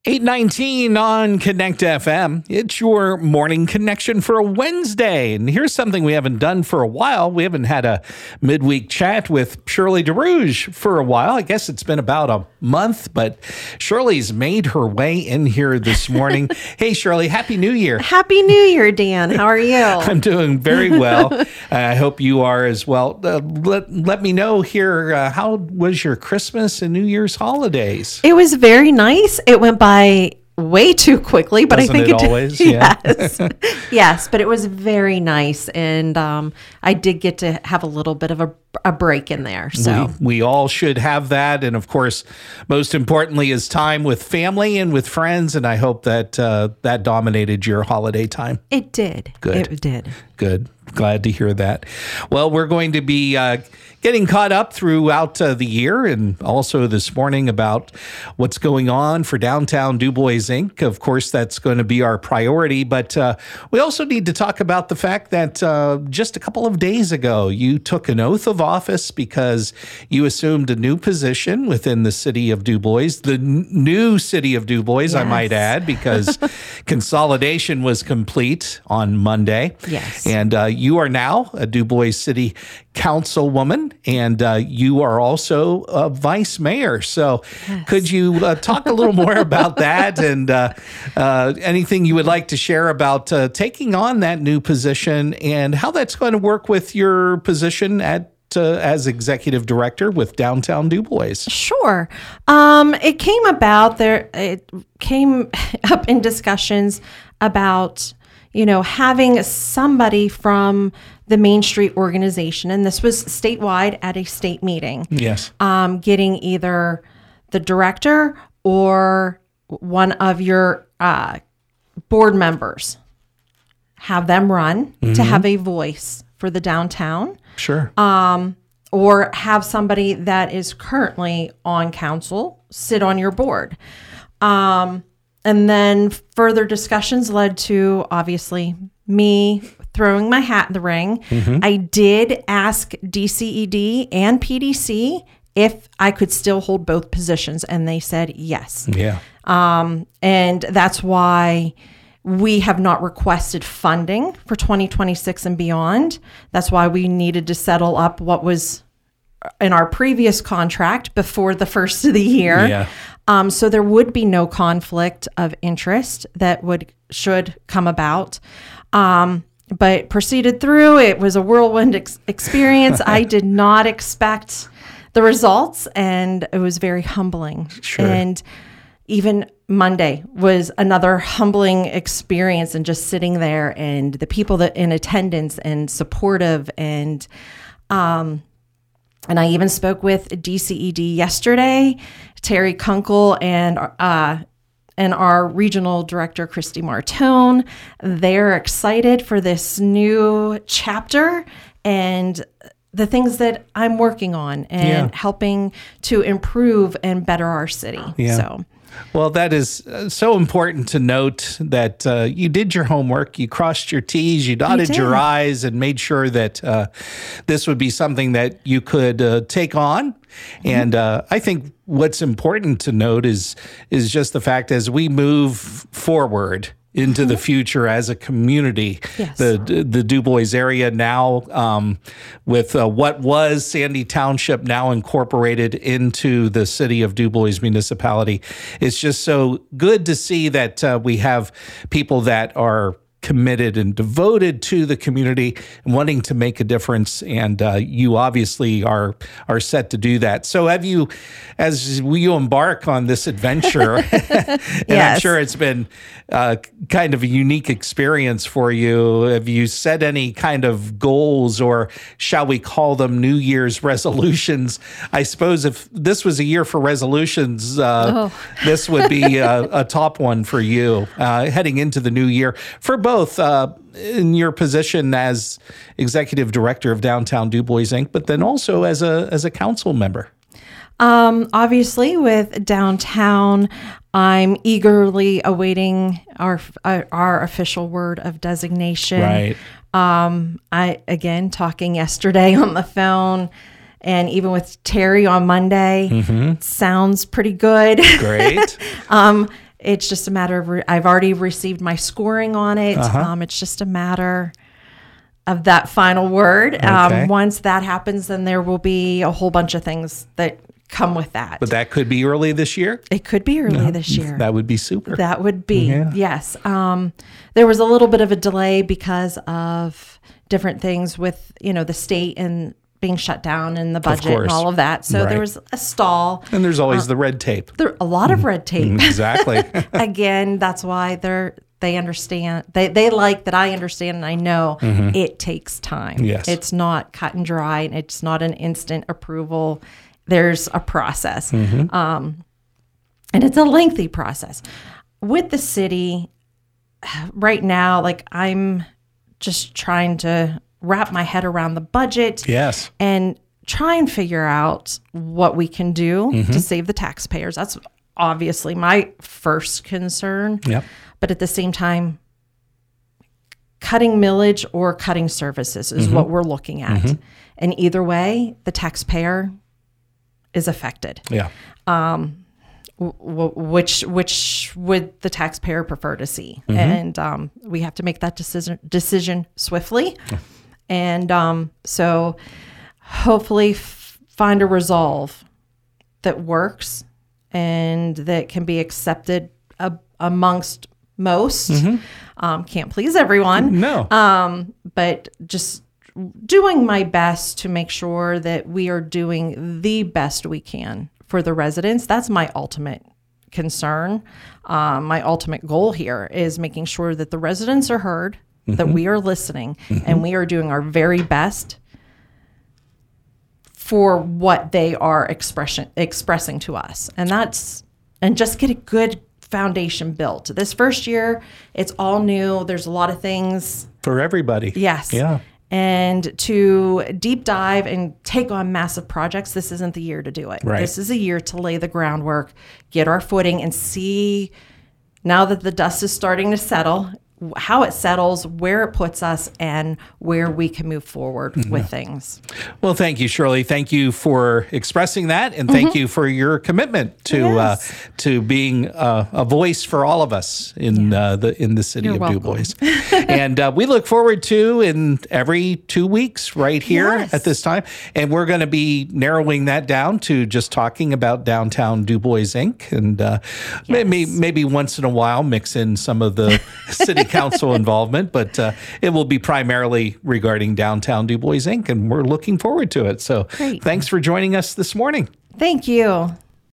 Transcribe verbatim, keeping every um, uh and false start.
eight nineteen on Connect F M. It's your morning connection for a Wednesday. And here's something we haven't done for a while. We haven't had a midweek chat with Shirley DeRouge for a while. I guess it's been about a month, but Shirley's made her way in here this morning. Hey, Shirley, Happy New Year. Happy New Year, Dan. How are you? I'm doing very well. I hope you are as well. Uh, let, let me know here, uh, how was your Christmas and New Year's holidays? It was very nice. It went by way too quickly, but Doesn't I think it it, did. always? Yeah. Yes. Yes, but it was very nice. And um, I did get to have a little bit of a, a break in there. So we, we all should have that. And of course, most importantly is time with family and with friends. And I hope that uh, that dominated your holiday time. it did. Good. It did. Good. Glad to hear that. Well, we're going to be uh, getting caught up throughout uh, the year and also this morning about what's going on for Downtown DuBois Incorporated. Of course, that's going to be our priority. But uh, we also need to talk about the fact that uh, just a couple of days ago, you took an oath of office because you assumed a new position within the city of DuBois, the n- new city of DuBois, yes. I might add, because consolidation was complete on Monday. Yes. And uh, you are now a DuBois City Councilwoman, and uh, you are also a vice mayor. So yes. Could you uh, talk a little more about that and uh, uh, anything you would like to share about uh, taking on that new position and how that's going to work with your position at Uh, as executive director with Downtown DuBois? Sure. Um, it came about there. It came up in discussions about, you know, having somebody from the Main Street organization, and this was statewide at a state meeting. Yes. Um, getting either the director or one of your uh, board members, have them run mm-hmm. to have a voice for the downtown. Sure. Um, or have somebody that is currently on council sit on your board. Um, and then further discussions led to, obviously, me throwing my hat in the ring. Mm-hmm. I did ask D C E D and P D C if I could still hold both positions, and they said yes. Yeah. Um, and that's why we have not requested funding for twenty twenty-six and beyond. That's why we needed to settle up what was in our previous contract before the first of the year. Yeah. Um, so there would be no conflict of interest that would should come about. Um, but proceeded through. It was a whirlwind ex- experience. I did not expect the results, and it was very humbling. Sure. And even Monday was another humbling experience, and just sitting there and the people that in attendance and supportive, and um, and I even spoke with D C E D yesterday, Terry Kunkel, and uh, and our regional director, Christy Martone. They're excited for this new chapter and the things that I'm working on and yeah. helping to improve and better our city. Yeah. So. Well, that is uh, so important to note that uh, you did your homework, you crossed your T's, you dotted your I's, and made sure that uh, this would be something that you could uh, take on. Mm-hmm. And uh, I think what's important to note is is just the fact as we move forward into the future as a community, yes. the the DuBois area now um, with uh, what was Sandy Township now incorporated into the city of DuBois municipality. It's just so good to see that uh, we have people that are committed and devoted to the community and wanting to make a difference. And uh, you obviously are are set to do that. So have you, as you embark on this adventure, and yes. I'm sure it's been uh, kind of a unique experience for you, have you set any kind of goals, or shall we call them New Year's resolutions? I suppose if this was a year for resolutions, uh, oh. this would be a, a top one for you uh, heading into the new year for both uh, in your position as executive director of Downtown DuBois Incorporated, but then also as a as a council member. Um, obviously, with downtown, I'm eagerly awaiting our our official word of designation. Right. Um, I again talking yesterday on the phone, and even with Terry on Monday, mm-hmm. sounds pretty good. Great. um, it's just a matter of, re- I've already received my scoring on it. Uh-huh. Um, it's just a matter of that final word. Okay. Um, once that happens, then there will be a whole bunch of things that come with that. But that could be early this year? It could be early this year. That would be super. That would be, Yeah. yes. Um, there was a little bit of a delay because of different things with, you know, the state and being shut down and the budget course. and all of that. So Right. there was a stall. And there's always the red tape. There a lot of red tape. Exactly. Again, that's why they're they understand. They they like that I understand and I know it takes time. Yes. It's not cut and dry. And it's not an instant approval. There's a process. Um, and it's a lengthy process. With the city, right now, like I'm just trying to wrap my head around the budget Yes. and try and figure out what we can do Mm-hmm. to save the taxpayers. That's obviously my first concern. Yep. But at the same time, cutting millage or cutting services is what we're looking at. And either way, the taxpayer is affected. Yeah. W- which which would the taxpayer prefer to see? And um, we have to make that decision decision swiftly. And um, so hopefully f- find a resolve that works and that can be accepted uh, amongst most. Um, can't please everyone. No. Um, but just doing my best to make sure that we are doing the best we can for the residents. That's my ultimate concern. Um, my ultimate goal here is making sure that the residents are heard, that we are listening, and we are doing our very best for what they are expression expressing to us. And that's and just get a good foundation built. This first year, it's all new. There's a lot of things. For everybody. Yes. Yeah. And to deep dive and take on massive projects, this isn't the year to do it. Right. This is a year to lay the groundwork, get our footing, and see, now that the dust is starting to settle, how it settles, where it puts us, and where we can move forward with things. Well, thank you, Shirley. Thank you for expressing that, and thank you for your commitment to Yes. uh, to being uh, a voice for all of us in uh, the in the city You're of welcome. Du Bois. And uh, we look forward to in every two weeks right here Yes. at this time, and we're going to be narrowing that down to just talking about downtown Du Bois Incorporated, and uh, maybe maybe once in a while mix in some of the city council involvement, but uh, it will be primarily regarding downtown Du Bois Incorporated, and we're looking forward to it. So Great. thanks for joining us this morning. Thank you.